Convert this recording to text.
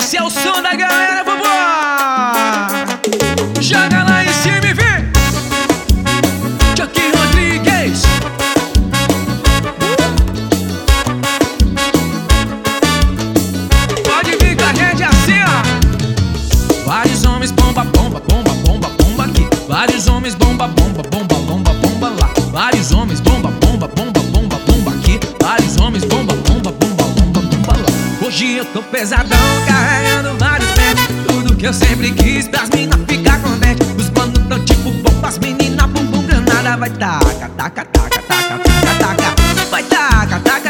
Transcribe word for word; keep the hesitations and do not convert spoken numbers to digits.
Esse é o som da galera, vambora! Joga lá em cima e vem! Chucky Rodrigues. Pode vir com a gente assim, ó. Vários homens bomba, bomba, bomba, bomba, bomba aqui. Vários homens bomba, bomba, bomba, bomba, bomba lá. Vários homens bomba, bomba, bomba, bomba, bomba aqui. Vários homens bomba, bomba, bomba, bomba, bomba lá. Hoje eu tô pesadão, carregando vários pés. Tudo que eu sempre quis pras minas ficar contente. Os manos tão tipo bomba, as meninas bumbum granada. Vai taca, taca, taca, taca, taca, taca. Vai taca, taca.